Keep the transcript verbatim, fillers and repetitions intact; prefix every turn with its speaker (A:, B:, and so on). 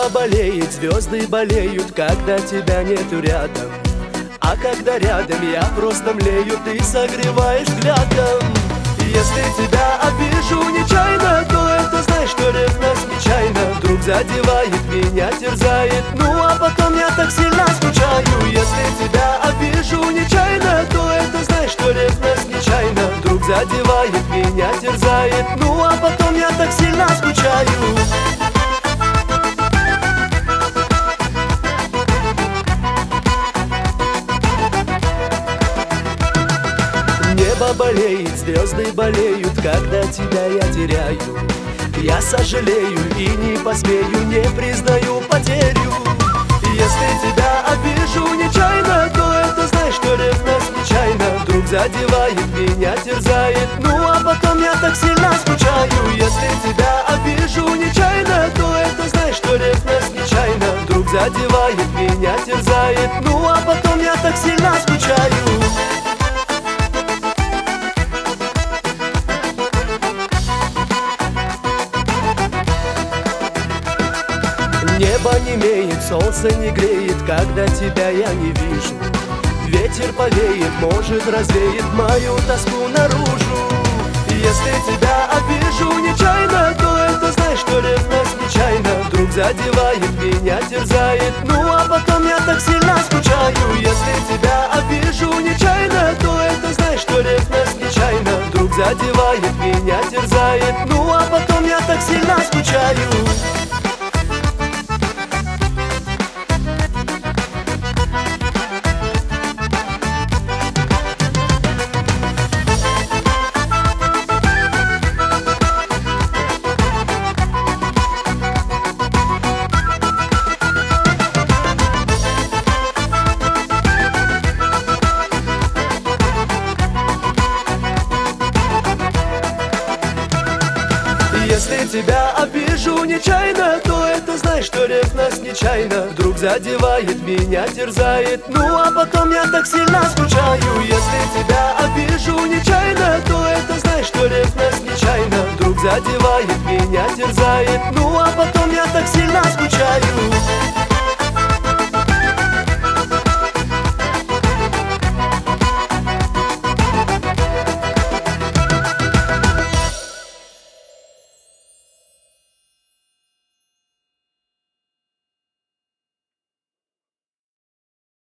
A: Небо болеет, звезды болеют, когда тебя нету рядом. А когда рядом, я просто млею, ты согреваешь взглядом. Если тебя обижу нечаянно, то это знай, что ревность нечаянно вдруг задевает, меня терзает. Ну а потом я так сильно скучаю. Если тебя обижу нечаянно, то это знай, что ревность нечаянно вдруг задевает, меня терзает. Ну а потом я так сильно скучаю. Небо болеет, звезды болеют, когда тебя я теряю. Я сожалею и не посмею, не признаю потерю. Если тебя обижу нечаянно, то это знай, что ревность нечаянно вдруг задевает, меня терзает. Ну а потом я так сильно скучаю. Если тебя обижу нечаянно, то это знай, что ревность нечаянно вдруг задевает, меня терзает. Ну а потом я так сильно скучаю. Небо немеет, солнце не греет, когда тебя я не вижу. Ветер повеет, может развеет мою тоску наружу. Если тебя обижу нечаянно, то это знай, что ревность нечаянно вдруг задевает, меня терзает. Ну а потом я так сильно скучаю. Если тебя обижу нечаянно, то это знай, что ревность нечаянно вдруг задевает, меня терзает. Ну а потом я так сильно скучаю. Если тебя обижу нечаянно, то это знай, что ревность нечаянно вдруг задевает, меня терзает. Ну а потом я так сильно скучаю. Если тебя обижу нечаянно, то это знай, что ревность нечаянно вдруг задевает, меня терзает. Ну а потом я так сильно скучаю.